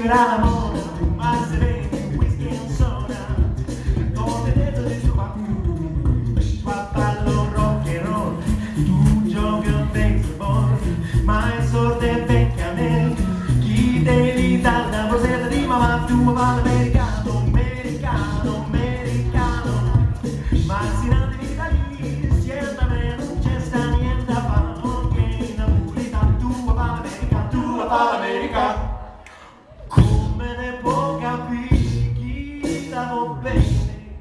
era l'amore, ma se bevi whisky e non soda, come detto di suo qua ballo rock and roll, tu giochi a baseball, ma è sordo e vecchia me, chi devi dare la borsetta di mamma, tu va l'americano, americano, americano, ma si nati in Italia, sienta me, non c'è sta niente a fare, non che in Napolitano, tu va l'americano, tu va l'americano. Come ne può capire chi stavo bene?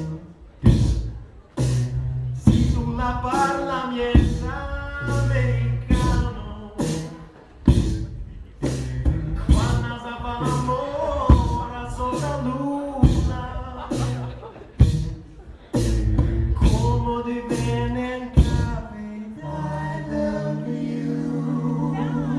Se tu la parla miezza americano, quando si fa l'amore sotto la luna, come divenne capita I love you.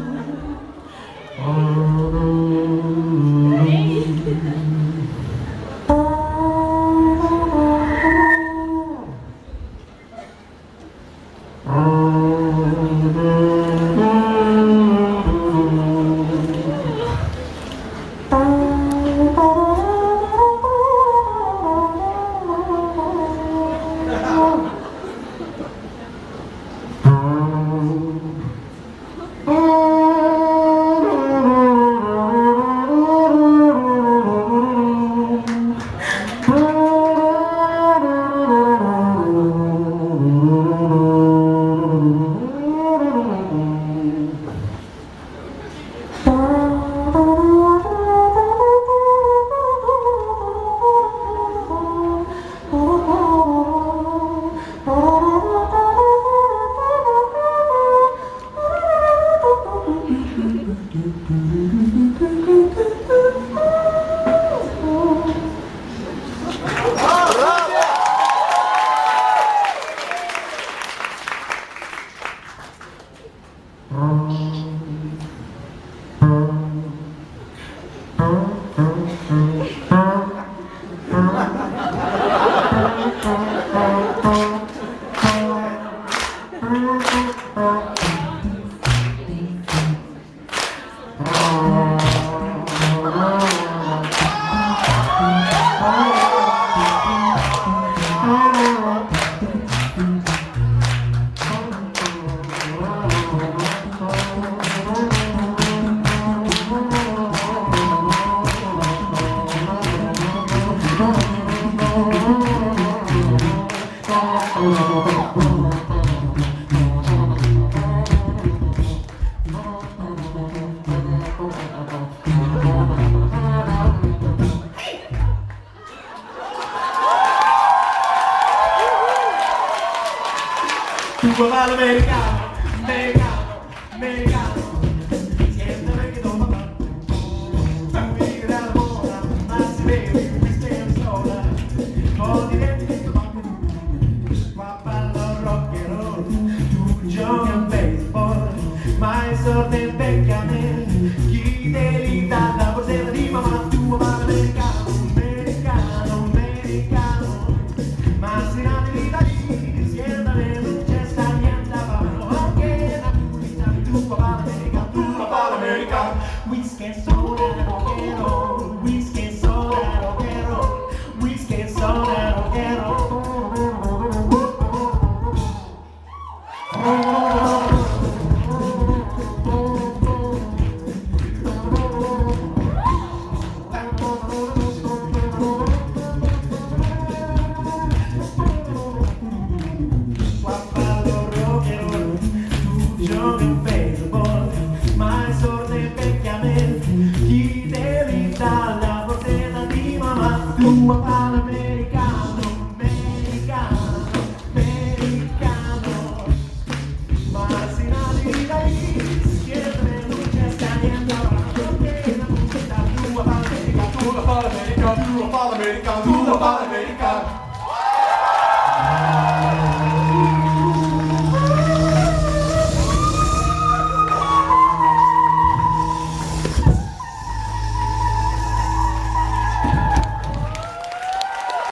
Tu va l'americano, americano, americano, siente perché dopo papà, tu vivi la moda, ma si vede, questa è una sola, con i denti di tuo papà, qua ballo rock and roll, tu giochi a baseball, ma è sordo e vecchia me, chi devi dare la borsetta di mamma, tu va l'americano, americano, americano, ma si nati in Italia, siente me, non c'è sta niente a fare, anche Napolitano, tu va l'americano, tu va l'americano, whisky e soda, rock and roll, whisky e soda, rock and roll, whisky e soda, rock and roll. Giochi in baseball, ma è sordo e vecchia me, chi devi dare la borsetta di mamma, tu papà l'americano, americano, americano, ma si nati in Italia, siete non c'è sta niente a fare, perché la pubblicità, tu papà l'americano, tu papà l'americano, tu papà l'americano, tu papà l'americano.